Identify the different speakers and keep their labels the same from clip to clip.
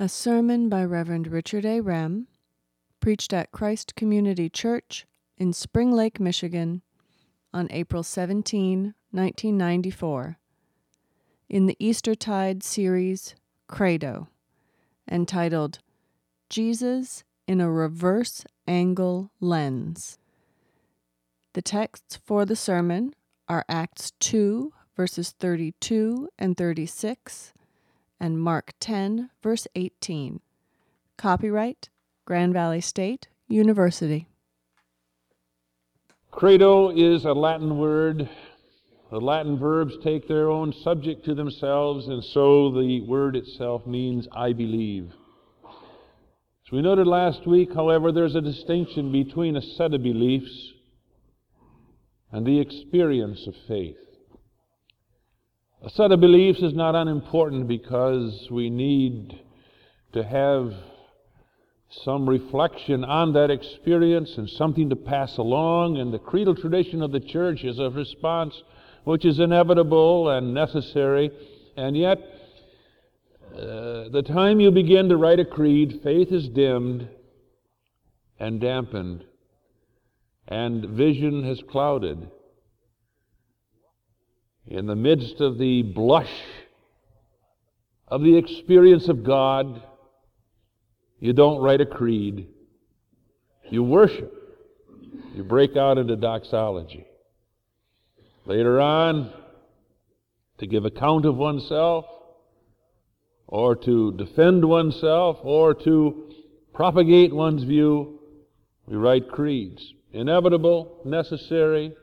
Speaker 1: A sermon by Reverend Richard A. Rem, preached at Christ Community Church in Spring Lake, Michigan, on April 17, 1994, in the Eastertide series Credo, entitled Jesus in a Reverse Angle Lens. The texts for the sermon are Acts 2, verses 32 and 36, and Mark 10, verse 18. Copyright, Grand Valley State University.
Speaker 2: Credo is a Latin word. The Latin verbs take their own subject to themselves, and so the word itself means I believe. As we noted last week, however, there's a distinction between a set of beliefs and the experience of faith. A set of beliefs is not unimportant because we need to have some reflection on that experience and something to pass along, and the creedal tradition of the church is a response which is inevitable and necessary, and yet the time you begin to write a creed, faith is dimmed and dampened, and vision has clouded. In the midst of the blush of the experience of God, you don't write a creed. You worship. You break out into doxology. Later on, to give account of oneself, or to defend oneself, or to propagate one's view, we write creeds. Inevitable, necessary,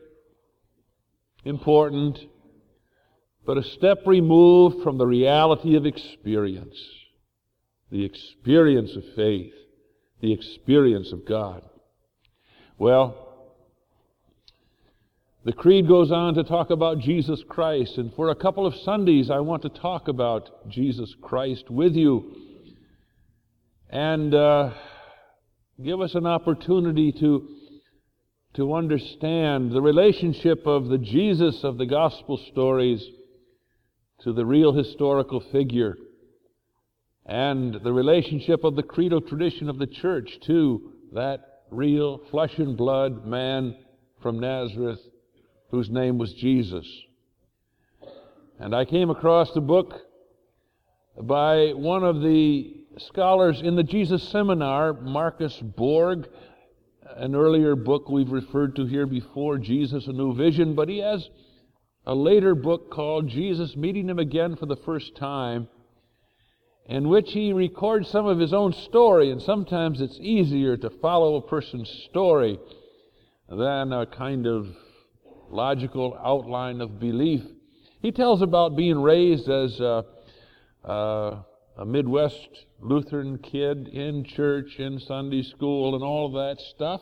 Speaker 2: important, but a step removed from the reality of experience, the experience of faith, the experience of God. Well, the creed goes on to talk about Jesus Christ, and for a couple of Sundays I want to talk about Jesus Christ with you and give us an opportunity to understand the relationship of the Jesus of the gospel stories to the real historical figure, and the relationship of the creedal tradition of the church to that real flesh and blood man from Nazareth whose name was Jesus. And I came across a book by one of the scholars in the Jesus Seminar, Marcus Borg, an earlier book we've referred to here before, Jesus, A New Vision, but he has a later book called Jesus Meeting Him Again for the First Time, in which he records some of his own story, and sometimes it's easier to follow a person's story than a kind of logical outline of belief. He tells about being raised as a Midwest Lutheran kid in church, in Sunday school, and all of that stuff,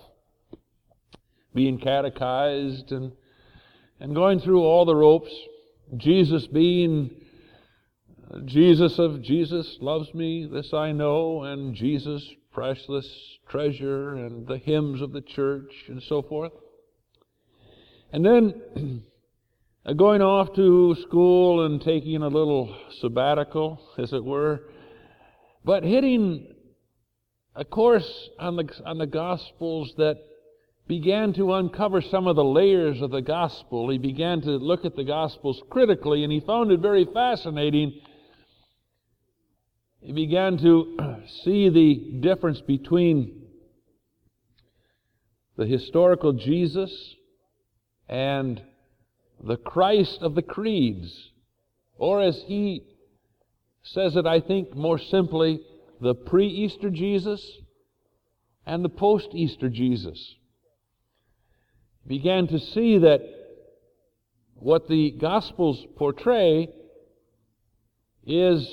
Speaker 2: being catechized and going through all the ropes, Jesus being Jesus of Jesus loves me, this I know, and Jesus, priceless treasure, and the hymns of the church, and so forth. And then going off to school and taking a little sabbatical, as it were, but hitting a course on the Gospels that began to uncover some of the layers of the gospel. He began to look at the Gospels critically, and he found it very fascinating. He began to see the difference between the historical Jesus and the Christ of the creeds, or as he says it, I think more simply, the pre-Easter Jesus and the post-Easter Jesus. Began to see that what the Gospels portray is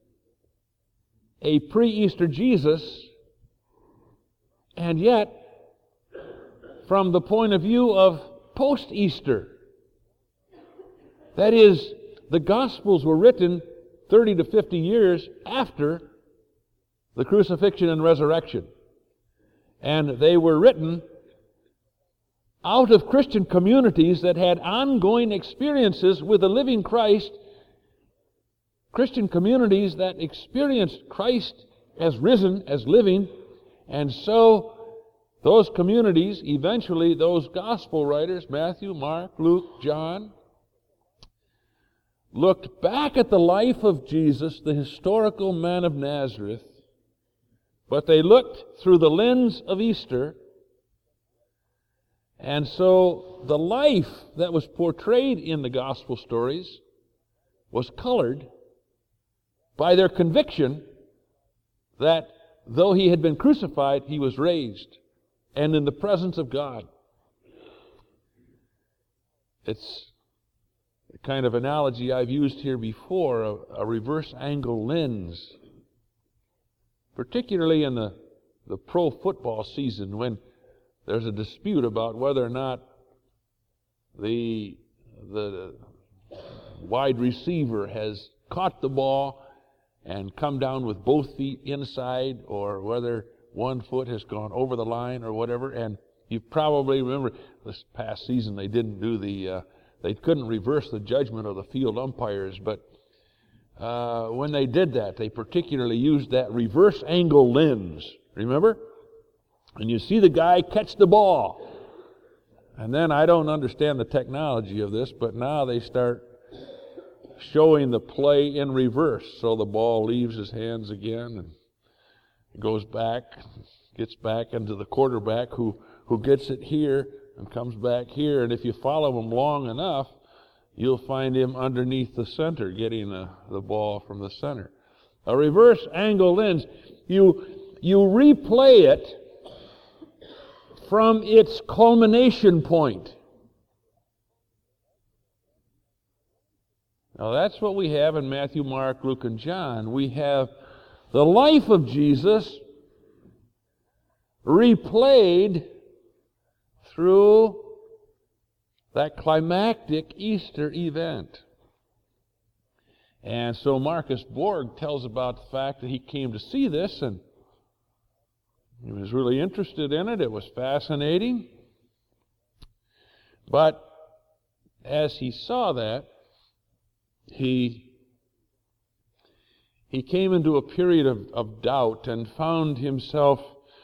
Speaker 2: a pre-Easter Jesus, and yet from the point of view of post-Easter. That is, the Gospels were written 30 to 50 years after the crucifixion and resurrection. And they were written out of Christian communities that had ongoing experiences with the living Christ, Christian communities that experienced Christ as risen, as living. And so those communities, eventually those gospel writers, Matthew, Mark, Luke, John, looked back at the life of Jesus, the historical man of Nazareth, but they looked through the lens of Easter. And so the life that was portrayed in the gospel stories was colored by their conviction that though he had been crucified, he was raised, and in the presence of God. It's the kind of analogy I've used here before, a reverse angle lens, particularly in the pro football season when there's a dispute about whether or not the wide receiver has caught the ball and come down with both feet inside, or whether one foot has gone over the line or whatever. And you probably remember this past season they didn't do they couldn't reverse the judgment of the field umpires, but when they did that, they particularly used that reverse angle lens, remember? And you see the guy catch the ball. And then I don't understand the technology of this, but now they start showing the play in reverse. So the ball leaves his hands again and goes back, gets back into the quarterback who gets it here and comes back here. And if you follow him long enough, you'll find him underneath the center, getting the ball from the center. A reverse angle lens, you replay it from its culmination point. Now that's what we have in Matthew, Mark, Luke, and John. We have the life of Jesus replayed through that climactic Easter event. And so Marcus Borg tells about the fact that he came to see this, and he was really interested in it. It was fascinating. But as he saw that, he came into a period of doubt and found himself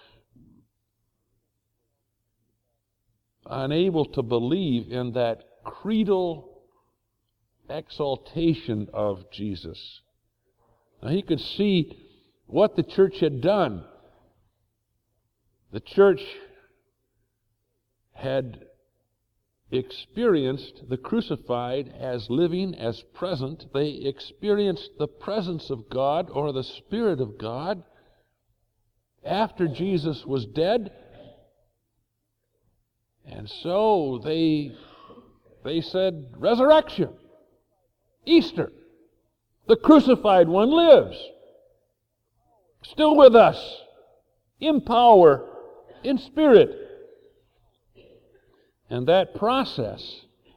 Speaker 2: unable to believe in that creedal exaltation of Jesus. Now he could see what the church had done. The church had experienced the crucified as living, as present. They experienced the presence of God, or the Spirit of God, after Jesus was dead. And so they said, resurrection, Easter, the crucified one lives, still with us, in power, in spirit. And that process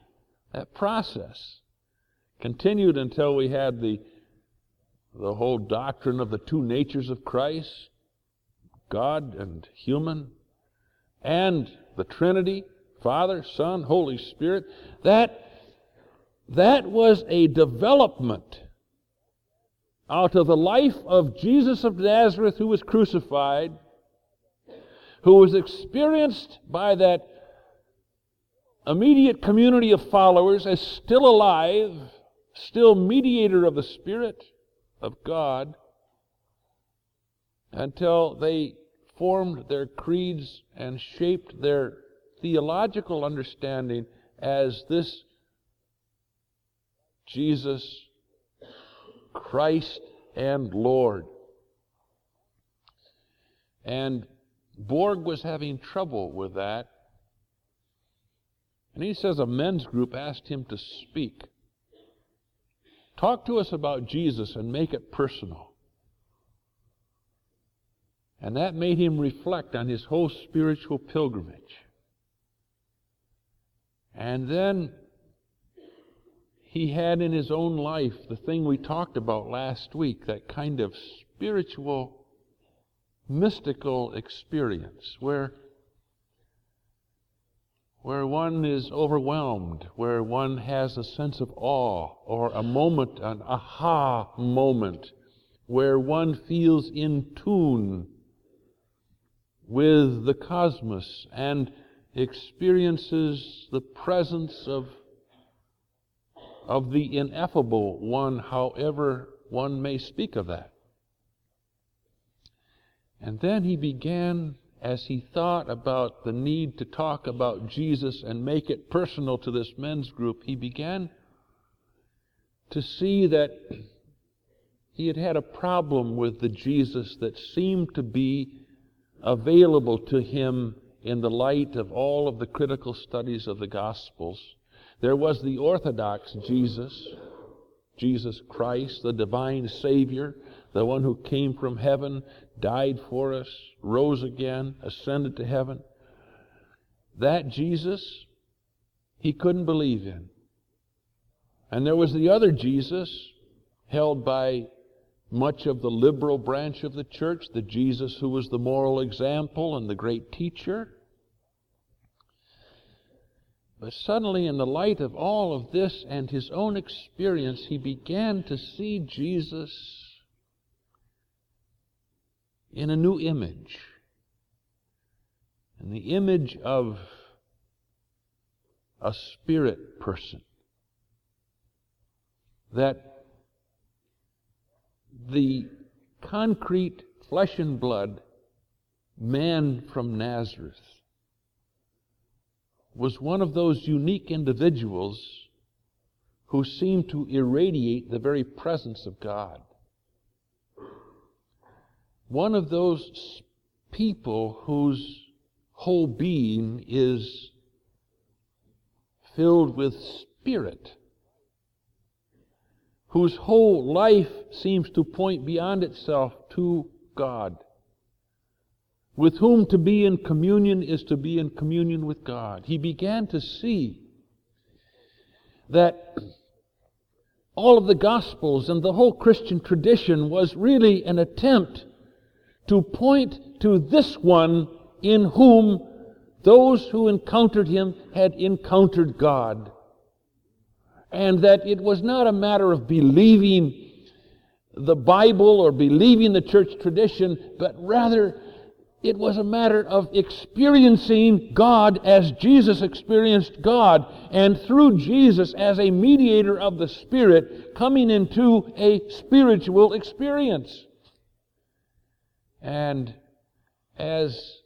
Speaker 2: continued until we had the whole doctrine of the two natures of Christ, God and human, and the Trinity, Father, Son, Holy Spirit. That was a development out of the life of Jesus of Nazareth, who was crucified, who was experienced by that immediate community of followers as still alive, still mediator of the Spirit of God, until they formed their creeds and shaped their theological understanding as this Jesus Christ and Lord. And Borg was having trouble with that. And he says a men's group asked him to speak. Talk to us about Jesus and make it personal. And that made him reflect on his whole spiritual pilgrimage. And then he had in his own life the thing we talked about last week, that kind of spiritual, mystical experience where one is overwhelmed, where one has a sense of awe, or a moment, an aha moment, where one feels in tune with the cosmos and experiences the presence of the ineffable one, however one may speak of that. And then he began, as he thought about the need to talk about Jesus and make it personal to this men's group, he began to see that he had had a problem with the Jesus that seemed to be available to him in the light of all of the critical studies of the Gospels. There was the Orthodox Jesus, Jesus Christ, the divine Savior, the one who came from heaven, died for us, rose again, ascended to heaven. That Jesus, he couldn't believe in. And there was the other Jesus, held by much of the liberal branch of the church, the Jesus who was the moral example and the great teacher. But suddenly, in the light of all of this and his own experience, he began to see Jesus in a new image, in the image of a spirit person. That the concrete flesh and blood man from Nazareth was one of those unique individuals who seemed to irradiate the very presence of God. One of those people whose whole being is filled with spirit, whose whole life seems to point beyond itself to God, with whom to be in communion is to be in communion with God. He began to see that all of the Gospels and the whole Christian tradition was really an attempt to point to this one in whom those who encountered him had encountered God. And that it was not a matter of believing the Bible or believing the church tradition, but rather it was a matter of experiencing God as Jesus experienced God, and through Jesus as a mediator of the Spirit, coming into a spiritual experience. And as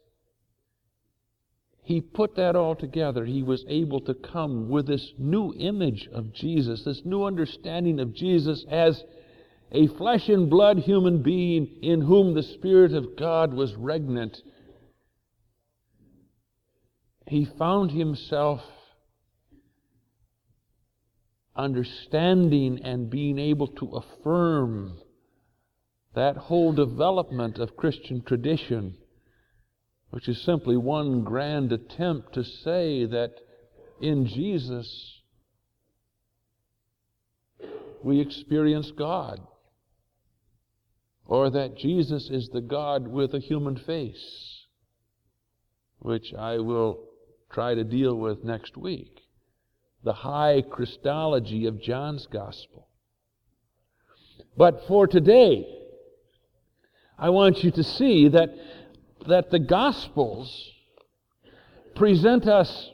Speaker 2: he put that all together, he was able to come with this new image of Jesus, this new understanding of Jesus as a flesh and blood human being in whom the Spirit of God was regnant. He found himself understanding and being able to affirm that whole development of Christian tradition, which is simply one grand attempt to say that in Jesus we experience God, or that Jesus is the God with a human face, which I will try to deal with next week. The high Christology of John's Gospel. But for today, I want you to see that the Gospels present us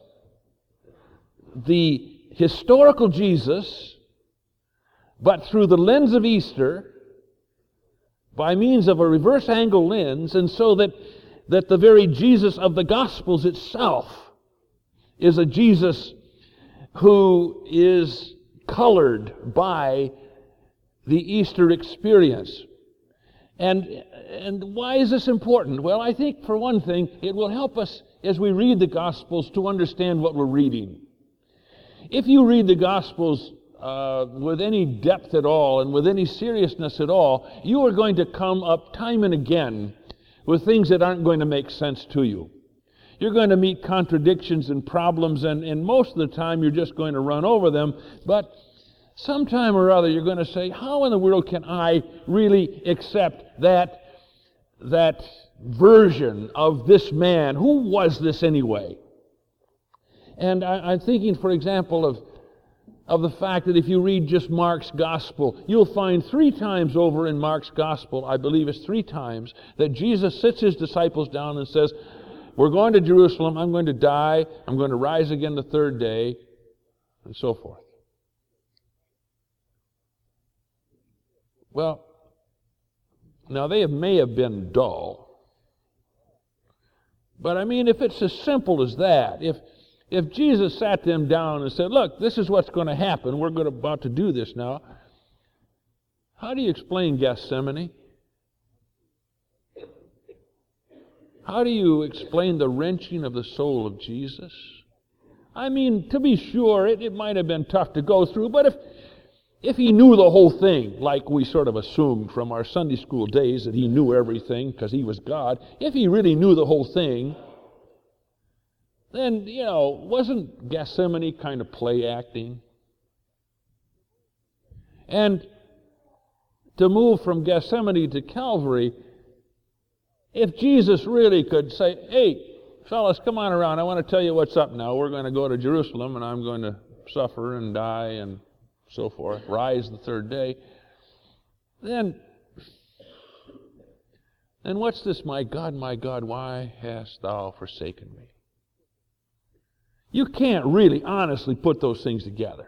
Speaker 2: the historical Jesus, but through the lens of Easter, by means of a reverse angle lens, and so that the very Jesus of the Gospels itself is a Jesus who is colored by the Easter experience. And why is this important? Well, I think for one thing, it will help us as we read the Gospels to understand what we're reading. If you read the Gospels with any depth at all and with any seriousness at all, you are going to come up time and again with things that aren't going to make sense to you. You're going to meet contradictions and problems, and most of the time you're just going to run over them, but sometime or other you're going to say, how in the world can I really accept that version of this man? Who was this anyway? And I'm thinking, for example, of the fact that if you read just Mark's gospel, you'll find 3 times over in Mark's gospel, I believe it's 3 times, that Jesus sits his disciples down and says, we're going to Jerusalem, I'm going to die, I'm going to rise again the 3rd day, and so forth. Well, now they may have been dull, but I mean, if it's as simple as that, if Jesus sat them down and said, look, this is what's going to happen, we're about to do this now, how do you explain Gethsemane? How do you explain the wrenching of the soul of Jesus? I mean, to be sure, it might have been tough to go through, but if he knew the whole thing, like we sort of assumed from our Sunday school days that he knew everything because he was God, if he really knew the whole thing, then, wasn't Gethsemane kind of play acting? And to move from Gethsemane to Calvary, if Jesus really could say, hey, fellas, come on around, I want to tell you what's up now. We're going to go to Jerusalem, and I'm going to suffer and die and so forth, rise the 3rd day, then what's this, my God, why hast thou forsaken me? You can't really honestly put those things together.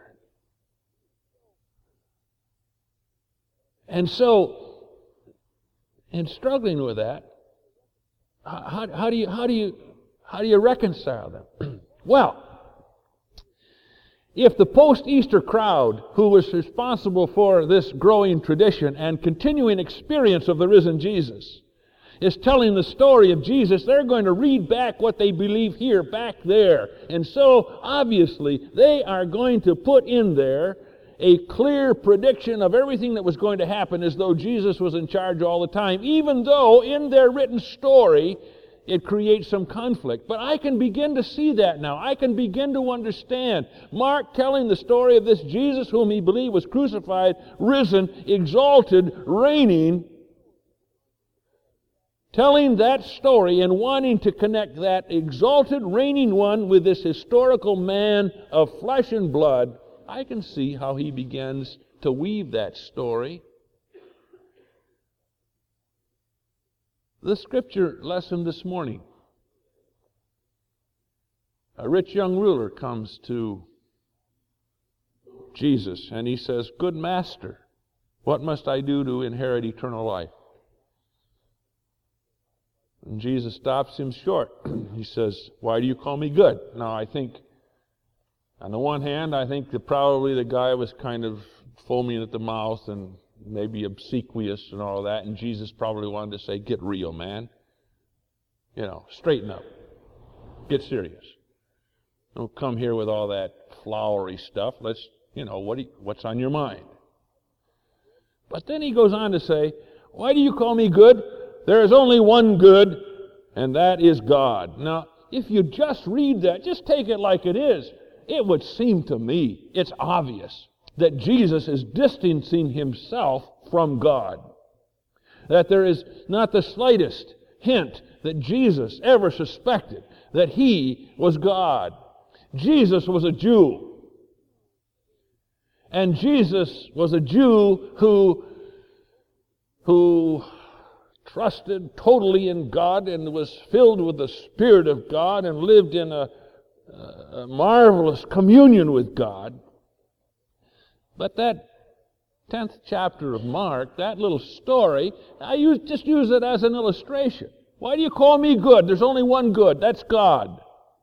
Speaker 2: And so, in struggling with that, how do you reconcile them? Well, if the post-Easter crowd, who was responsible for this growing tradition and continuing experience of the risen Jesus, is telling the story of Jesus, they're going to read back what they believe here, back there. And so, obviously, they are going to put in there a clear prediction of everything that was going to happen as though Jesus was in charge all the time, even though in their written story it creates some conflict. But I can begin to see that now. I can begin to understand Mark telling the story of this Jesus whom he believed was crucified, risen, exalted, reigning, telling that story and wanting to connect that exalted, reigning one with this historical man of flesh and blood. I can see how he begins to weave that story. The scripture lesson this morning. A rich young ruler comes to Jesus and he says, "Good master, what must I do to inherit eternal life?" And Jesus stops him short. He says, "Why do you call me good?" Now, I think, on the one hand, I think that probably the guy was kind of foaming at the mouth and maybe obsequious and all that, and Jesus probably wanted to say, "Get real, man. Straighten up. Get serious. Don't come here with all that flowery stuff. Let's, what's on your mind?" But then he goes on to say, "Why do you call me good? There is only one good, and that is God." Now, if you just read that, just take it like it is, it would seem to me it's obvious that Jesus is distancing himself from God. That there is not the slightest hint that Jesus ever suspected that he was God. Jesus was a Jew. And Jesus was a Jew who trusted totally in God and was filled with the Spirit of God and lived in a marvelous communion with God. But that 10th chapter of Mark, that little story, just use it as an illustration. Why do you call me good? There's only one good. That's God.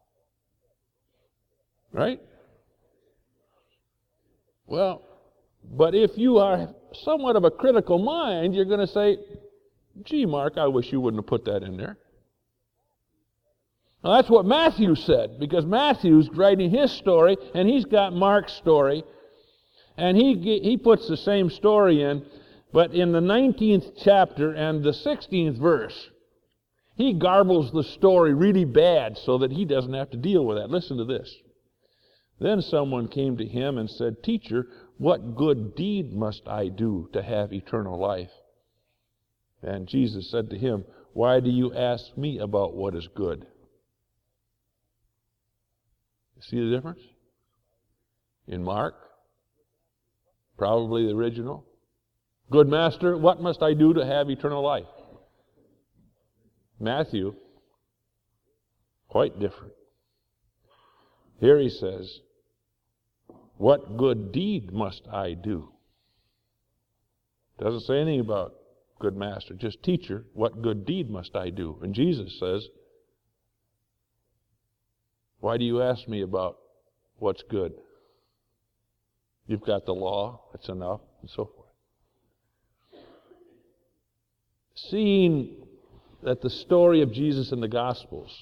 Speaker 2: Right? Well, but if you are somewhat of a critical mind, you're going to say, "Gee, Mark, I wish you wouldn't have put that in there." Now, that's what Matthew said, because Matthew's writing his story, and he's got Mark's story, and he puts the same story in, but in the 19th chapter and the 16th verse, he garbles the story really bad so that he doesn't have to deal with that. Listen to this. "Then someone came to him and said, 'Teacher, what good deed must I do to have eternal life?' And Jesus said to him, 'Why do you ask me about what is good?'" See the difference? In Mark, Probably the original. Good master, what must I do to have eternal life? Matthew, quite different. Here he says, what good deed must I do? Doesn't say anything about good master, just teacher, what good deed must I do? And Jesus says, why do you ask me about what's good? You've got the law, that's enough, and so forth. Seeing that the story of Jesus in the Gospels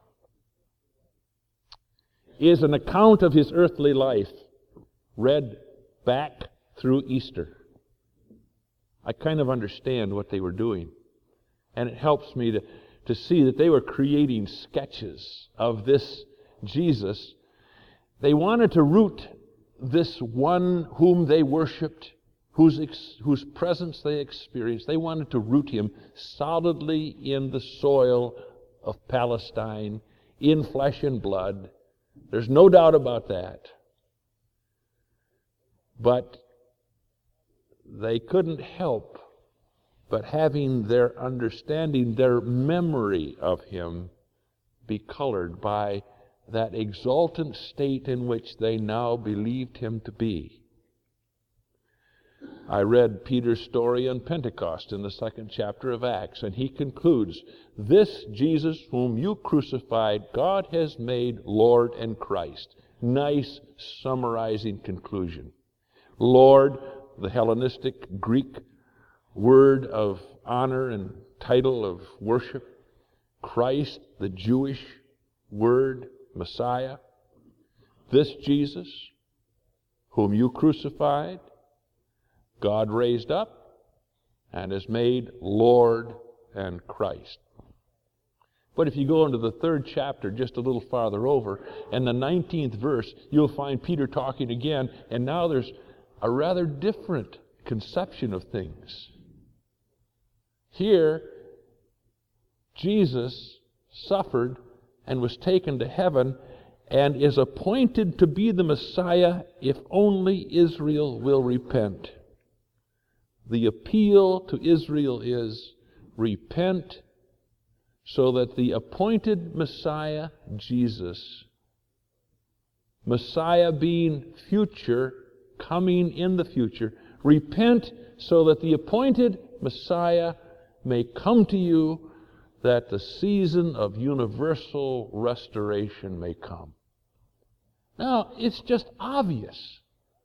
Speaker 2: is an account of his earthly life read back through Easter, I kind of understand what they were doing. And it helps me to see that they were creating sketches of this Jesus. They wanted to root this one whom they worshipped, whose presence they experienced. They wanted to root him solidly in the soil of Palestine, in flesh and blood. There's no doubt about that. But they couldn't help but having their understanding, their memory of him be colored by that exultant state in which they now believed him to be. I read Peter's story on Pentecost in the 2nd chapter of Acts, and he concludes, this Jesus whom you crucified, God has made Lord and Christ. Nice summarizing conclusion. Lord, the Hellenistic Greek word of honor and title of worship. Christ, the Jewish word, Messiah. This Jesus, whom you crucified, God raised up and has made Lord and Christ. But if you go into the 3rd chapter, just a little farther over, and the 19th verse, you'll find Peter talking again, and now there's a rather different conception of things. Here, Jesus suffered and was taken to heaven and is appointed to be the Messiah if only Israel will repent. The appeal to Israel is, repent so that the appointed Messiah, Jesus, Messiah being future, coming in the future, repent so that the appointed Messiah may come to you, that the season of universal restoration may come. Now, it's just obvious.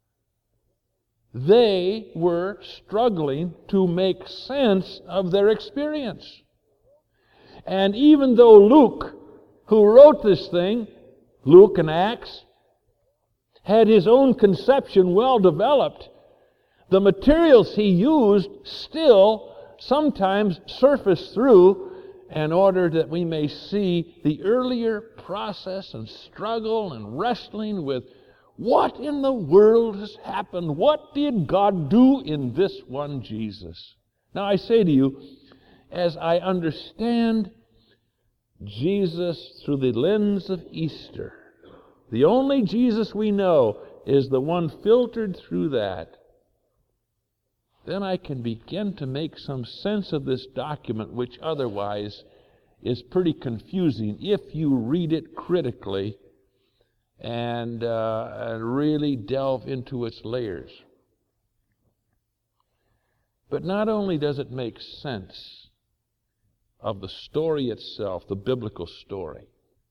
Speaker 2: They were struggling to make sense of their experience. And even though Luke, who wrote this thing, Luke and Acts, had his own conception well developed, the materials he used still sometimes surface through in order that we may see the earlier process and struggle and wrestling with what in the world has happened? What did God do in this one Jesus? Now I say to you, as I understand Jesus through the lens of Easter, the only Jesus we know is the one filtered through that, then I can begin to make some sense of this document, which otherwise is pretty confusing if you read it critically and really delve into its layers. But not only does it make sense of the story itself, the biblical story,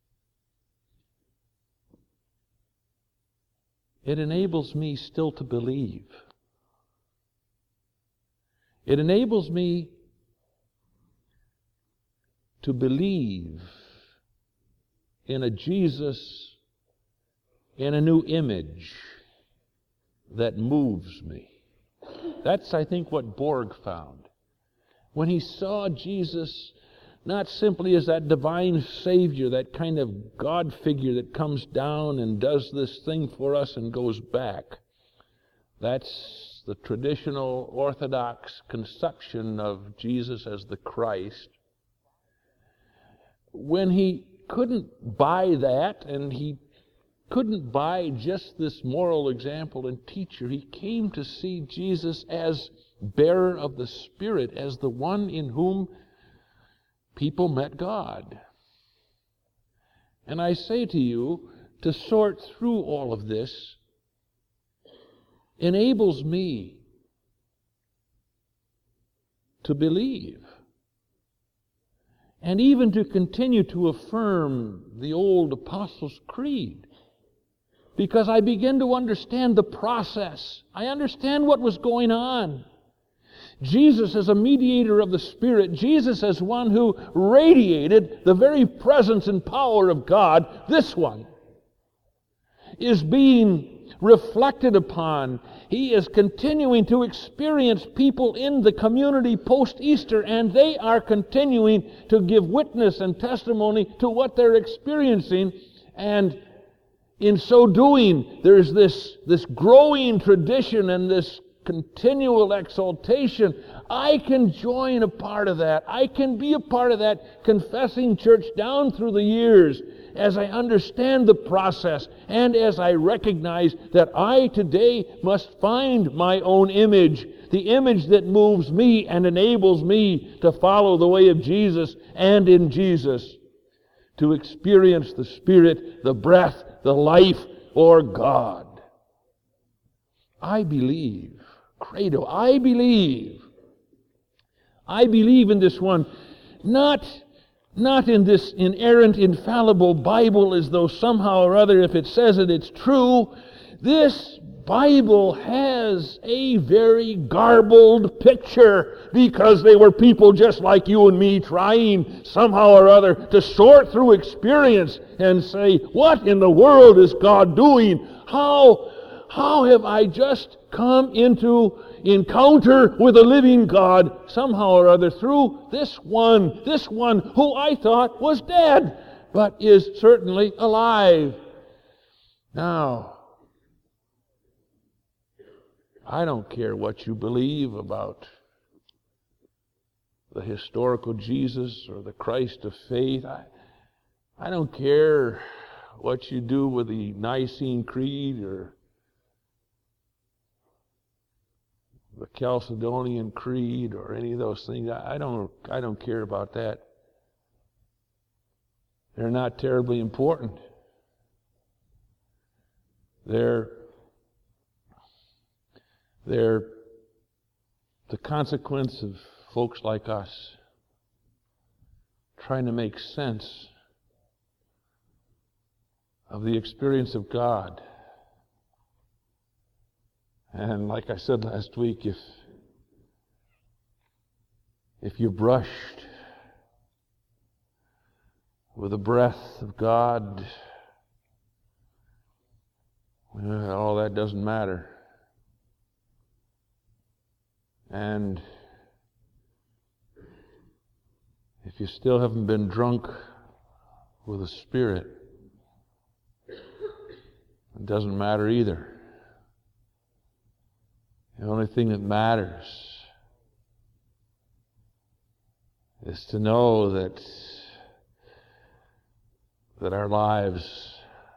Speaker 2: it enables me still to believe. It enables me to believe in a Jesus, in a new image that moves me. That's, I think, what Borg found. When he saw Jesus not simply as that divine Savior, that kind of God figure that comes down and does this thing for us and goes back. That's the traditional Orthodox conception of Jesus as the Christ. When he couldn't buy that and he couldn't buy just this moral example and teacher. He came to see Jesus as bearer of the Spirit, as the one in whom people met God. And I say to you, to sort through all of this enables me to believe, and even to continue to affirm the old Apostles' Creed, because I begin to understand the process. I understand what was going on. Jesus as a mediator of the Spirit, Jesus as one who radiated the very presence and power of God, this one is being reflected upon. He is continuing to experience people in the community post-Easter, and they are continuing to give witness and testimony to what they're experiencing. And in so doing, there's this growing tradition and this continual exaltation. I can join a part of that. I can be a part of that confessing church down through the years as I understand the process and as I recognize that I today must find my own image, the image that moves me and enables me to follow the way of Jesus, and in Jesus to experience the Spirit, the breath, the life, or God. I believe. Credo. I believe in this one, not in this inerrant, infallible Bible as though somehow or other, if it says it, it's true. This Bible has a very garbled picture because they were people just like you and me trying somehow or other to sort through experience and say, what in the world is God doing? How have I just come into encounter with a living God somehow or other through this one who I thought was dead, but is certainly alive? Now, I don't care what you believe about the historical Jesus or the Christ of faith. I don't care what you do with the Nicene Creed or the Chalcedonian Creed or any of those things. I don't care about that. They're not terribly important. They're the consequence of folks like us trying to make sense of the experience of God. And like I said last week, if you brushed with the breath of God, well, all that doesn't matter. And if you still haven't been drunk with the Spirit, it doesn't matter either. The only thing that matters is to know that our lives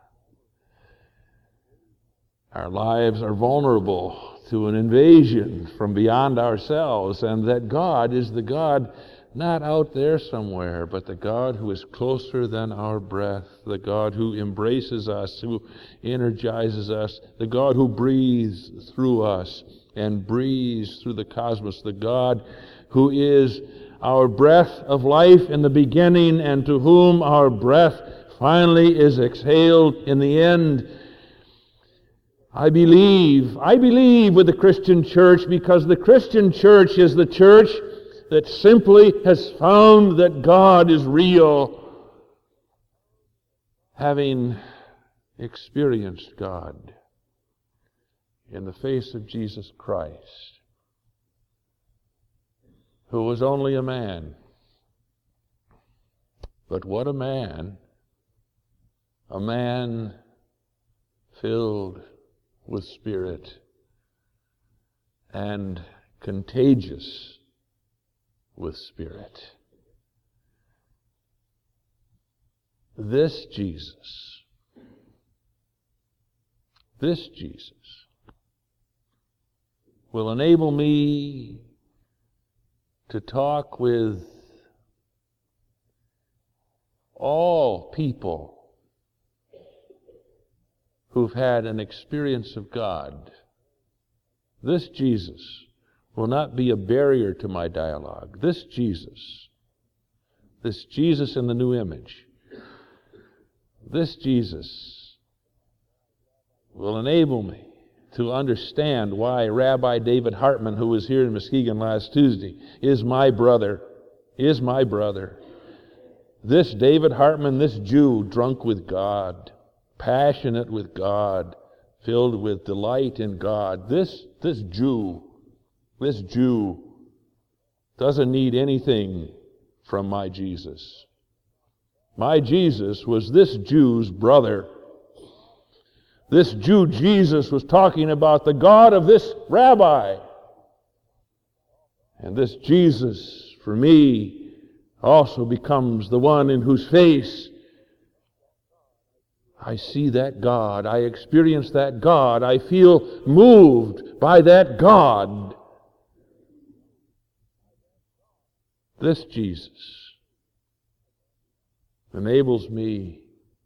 Speaker 2: are vulnerable to an invasion from beyond ourselves, and that God is the God not out there somewhere, but the God who is closer than our breath, the God who embraces us, who energizes us, the God who breathes through us and breathes through the cosmos, the God who is our breath of life in the beginning and to whom our breath finally is exhaled in the end. I believe with the Christian church, because the Christian church is the church that simply has found that God is real, having experienced God in the face of Jesus Christ, who was only a man. But what a man filled with Spirit and contagious with Spirit. This Jesus this Jesus, will enable me to talk with all people who've had an experience of God. This Jesus will not be a barrier to my dialogue. This Jesus in the new image, this Jesus will enable me to understand why Rabbi David Hartman, who was here in Muskegon last Tuesday, is my brother. This David Hartman, this Jew, drunk with God, passionate with God, filled with delight in God, this Jew doesn't need anything from my Jesus. My Jesus was this Jew's brother. This Jew Jesus was talking about the God of this rabbi. And this Jesus, for me, also becomes the one in whose face I see that God, I experience that God, I feel moved by that God. This Jesus enables me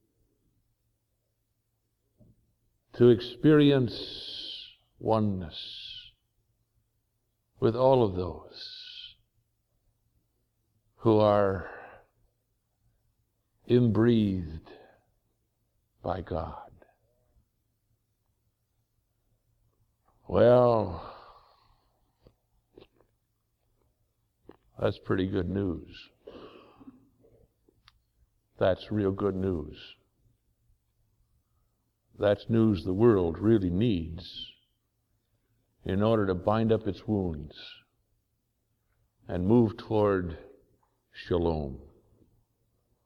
Speaker 2: to experience oneness with all of those who are imbreathed by God. Well, that's pretty good news. That's real good news. That's news the world really needs in order to bind up its wounds and move toward shalom.